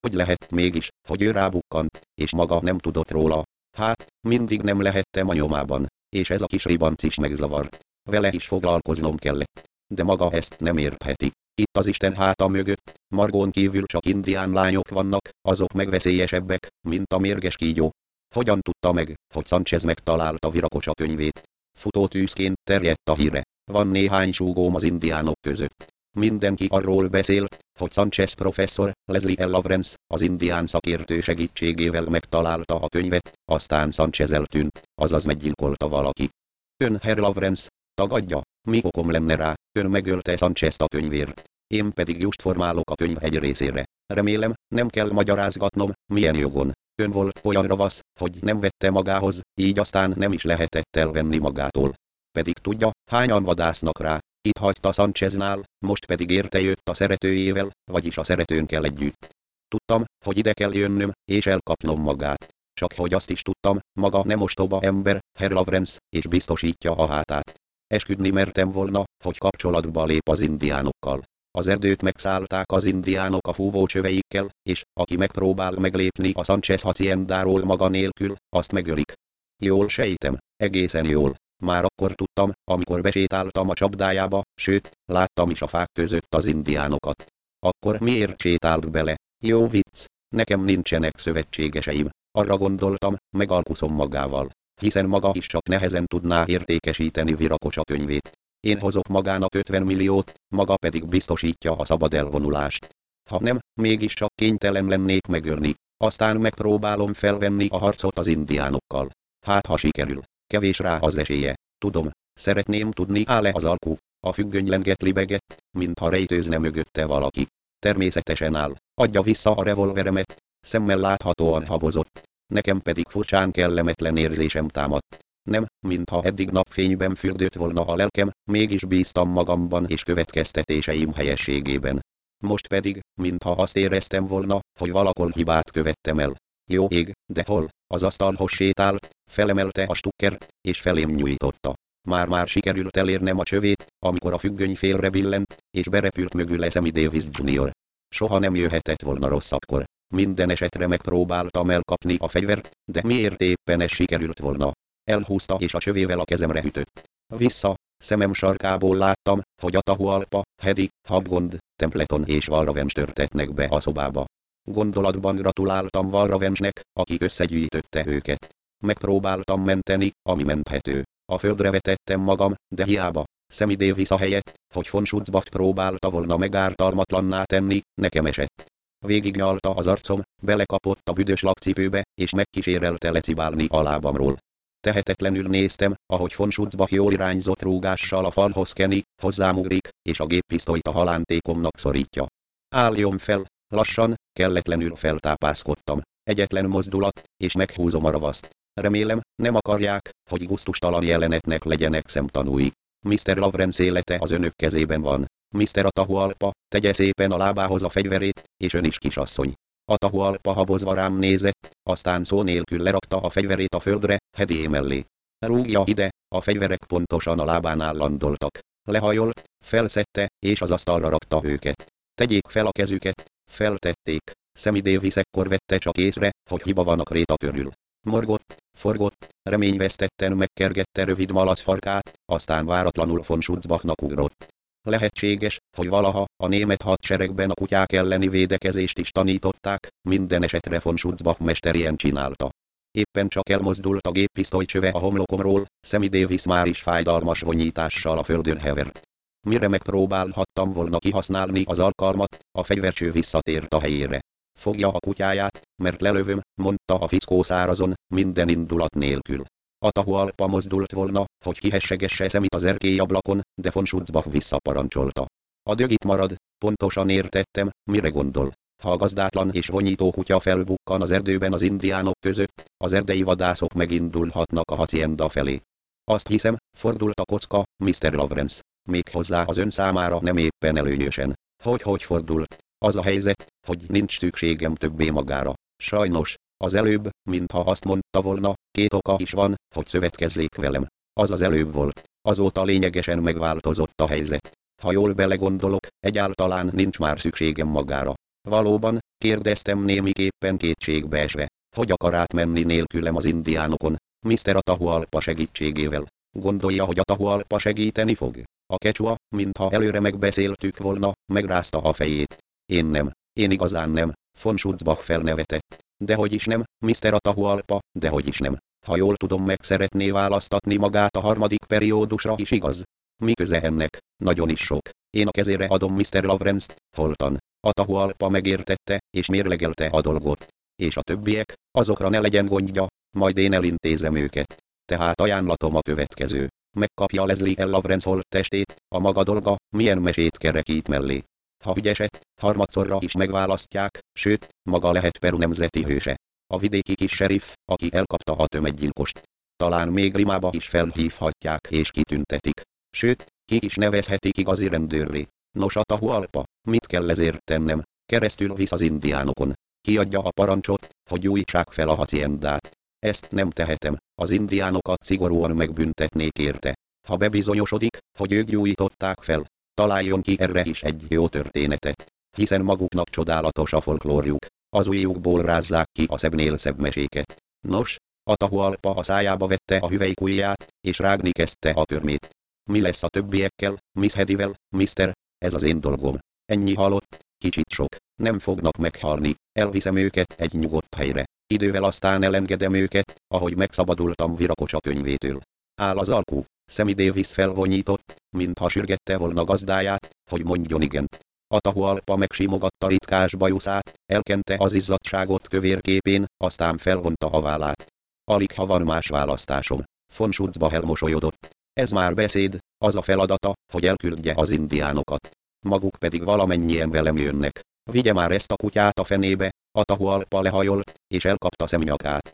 Hogy lehet mégis, hogy ő rábukkant, és maga nem tudott róla? Hát, mindig nem lehettem a nyomában, és ez a kis ribanc is megzavart. Vele is foglalkoznom kellett. De maga ezt nem értheti. Itt az Isten háta mögött, Margón kívül csak indián lányok vannak, azok meg veszélyesebbek, mint a mérges kígyó. Hogyan tudta meg, hogy Sanchez megtalálta Viracocha könyvét? Futótűzként terjedt a híre. Van néhány súgóm az indiánok között. Mindenki arról beszélt, hogy Sanchez professzor, Leslie L. Lawrence, az indián szakértő segítségével megtalálta a könyvet, aztán Sanchez eltűnt, azaz meggyilkolta valaki. Ön, Herr Lawrence, tagadja? Mi okom lenne rá, ön megölte Sanchezt a könyvért. Én pedig just formálok a könyv egy részére. Remélem, nem kell magyarázgatnom, milyen jogon. Ön volt olyan ravasz, hogy nem vette magához, így aztán nem is lehetett elvenni magától. Pedig tudja, hányan vadásznak rá. Itt hagyta Sancheznál, most pedig érte jött a szeretőjével, vagyis a szeretőnkkel együtt. Tudtam, hogy ide kell jönnöm, és elkapnom magát. Csak hogy azt is tudtam, maga nem ostoba ember, Herr Lawrence, és biztosítja a hátát. Esküdni mertem volna, hogy kapcsolatba lép az indiánokkal. Az erdőt megszállták az indiánok a fúvócsöveikkel, és aki megpróbál meglépni a Sanchez haciendáról maga nélkül, azt megölik. Jól sejtem, egészen jól. Már akkor tudtam, amikor besétáltam a csapdájába, sőt, láttam is a fák között az indiánokat. Akkor miért sétált bele? Jó vicc, nekem nincsenek szövetségeseim. Arra gondoltam, megalkuszom magával, hiszen maga is csak nehezen tudná értékesíteni Viracocha könyvét. Én hozok magának 50 milliót, maga pedig biztosítja a szabad elvonulást. Ha nem, mégiscsak kénytelen lennék megölni, aztán megpróbálom felvenni a harcot az indiánokkal. Hát ha sikerül, kevés rá az esélye. Tudom, szeretném tudni, áll-e az alku. A függöny lenget libegett, mintha rejtőzne mögötte valaki. Természetesen áll, adja vissza a revolveremet, szemmel láthatóan habozott. Nekem pedig furcsán kellemetlen érzésem támadt. Nem, mintha eddig napfényben fürdött volna a lelkem, mégis bíztam magamban és következtetéseim helyességében. Most pedig, mintha azt éreztem volna, hogy valahol hibát követtem el. Jó ég, de hol? Az asztalhoz sétált, felemelte a stukkert, és felém nyújtotta. Már sikerült elérnem a csövét, amikor a függöny félre billent, és berepült mögül Sammy Davis Jr. Soha nem jöhetett volna rosszakkor. Minden esetre megpróbáltam elkapni a fegyvert, de miért éppen ez sikerült volna? Elhúzta és a csövével a kezemre ütött. Vissza, szemem sarkából láttam, hogy Atahualpa, Hedy, Habgond, Templeton és Valravens törtetnek be a szobába. Gondolatban gratuláltam Valravensnek, aki összegyűjtötte őket. Megpróbáltam menteni, ami menthető. A földre vetettem magam, de hiába. Sammy Davis ahelyett, hogy von Schutzbach próbálta volna megártalmatlanná tenni, nekem esett. Végignyalta az arcom, belekapott a büdös lakcipőbe, és megkísérelte lecibálni a lábamról. Tehetetlenül néztem, ahogy von Schutzbach jól irányzott rúgással a falhoz keni, hozzámugrik, és a géppisztolyt a halántékomnak szorítja. Álljon fel, lassan, kelletlenül feltápászkodtam. Egyetlen mozdulat, és meghúzom a ravaszt. Remélem, nem akarják, hogy gusztustalan jelenetnek legyenek szemtanúi. Mr. Lawrence élete az önök kezében van. Mr. Atahualpa, tegye szépen a lábához a fegyverét, és ön is kisasszony. Atahualpa habozva rám nézett, aztán szó nélkül lerakta a fegyverét a földre, Hedy mellé. Rúgja ide, a fegyverek pontosan a lábánál landoltak. Lehajolt, felszedte, és az asztalra rakta őket. Tegyék fel a kezüket, feltették. Sammy Davis ekkor vette csak észre, hogy hiba van a kréta körül. Morgott, forgott, reményvesztetten megkergette rövid malac farkát, aztán váratlanul von Schutzbachnak ugrott. Lehetséges, hogy valaha a német hadseregben a kutyák elleni védekezést is tanították, minden esetre von Schutzbach mesterien csinálta. Éppen csak elmozdult a géppisztolycsöve a homlokomról, Sammy Davis már is fájdalmas vonyítással a földön hevert. Mire megpróbálhattam volna kihasználni az alkalmat, a fegyvercső visszatért a helyére. Fogja a kutyáját, mert lelövöm, mondta a fickó szárazon, minden indulat nélkül. Atahualpa mozdult volna, hogy kihessegesse Sammyt az erkélyablakon, de von Schutzbach visszaparancsolta. A dög itt marad, pontosan értettem, mire gondol. Ha a gazdátlan és vonyító kutya felbukkan az erdőben az indiánok között, az erdei vadászok megindulhatnak a hacienda felé. Azt hiszem, fordult a kocka, Mr. Lawrence. Méghozzá az ön számára nem éppen előnyösen. Hogy fordult? Az a helyzet, hogy nincs szükségem többé magára. Sajnos, az előbb, mintha azt mondta volna, két oka is van, hogy szövetkezzék velem. Az az előbb volt. Azóta lényegesen megváltozott a helyzet. Ha jól belegondolok, egyáltalán nincs már szükségem magára. Valóban, Kérdeztem némiképpen kétségbeesve, hogy akar átmenni nélkülem az indiánokon, Mr. Atahualpa segítségével. Gondolja, hogy Atahualpa segíteni fog? A kecsua, mintha előre megbeszéltük volna, megrázta a fejét. Én igazán nem, von Schutzbach felnevetett. Dehogy is nem, Mr. Atahualpa, dehogy is nem. Ha jól tudom, meg szeretné választatni magát a harmadik periódusra is, igaz? Mi köze ennek? Nagyon is sok. Én a kezére adom Mr. Lawrence-t, holtan. Atahualpa megértette, és mérlegelte a dolgot. És a többiek, azokra ne legyen gondja, majd én elintézem őket. Tehát ajánlatom a következő. Megkapja Leslie L. Lawrence holttestét, a maga dolga, milyen mesét kerekít mellé. Ha ügyeset, harmadszorra is megválasztják, sőt, maga lehet Peru nemzeti hőse. A vidéki kis seriff, aki elkapta a tömeggyilkost. Talán még Limába is felhívhatják és kitüntetik. Sőt, ki is nevezhetik igazi rendőrré. Nos, Atahualpa, mit kell ezért tennem? Keresztül visz az indiánokon. Kiadja a parancsot, hogy gyújtsák fel a haciendát. Ezt nem tehetem, az indiánokat szigorúan megbüntetnék érte. Ha bebizonyosodik, hogy ők gyújtották fel, találjon ki erre is egy jó történetet. Hiszen maguknak csodálatos a folklórjuk, az ujjukból rázzák ki a szebbnél szebb meséket. Nos, Atahualpa a szájába vette a hüvelykujját, és rágni kezdte a körmét. Mi lesz a többiekkel, Miss Hedivel, Mr. Ez az én dolgom. Ennyi halott, kicsit sok, nem fognak meghalni, elviszem őket egy nyugodt helyre. Idővel aztán elengedem őket, ahogy megszabadultam Viracocha könyvétől. Áll az alkú. Sammy Davis felvonyított, mintha sürgette volna gazdáját, hogy mondjon igent. Atahualpa megsimogatta ritkás bajuszát, elkente az izzadságot kövérképén, aztán felvonta a vállát. Alig ha van más választásom. Von Schutzbach elmosolyodott. Ez már beszéd, az a feladata, hogy elküldje az indiánokat. Maguk pedig valamennyien velem jönnek. Vigye már ezt a kutyát a fenébe. Atahualpa lehajolt, és elkapta szemnyakát.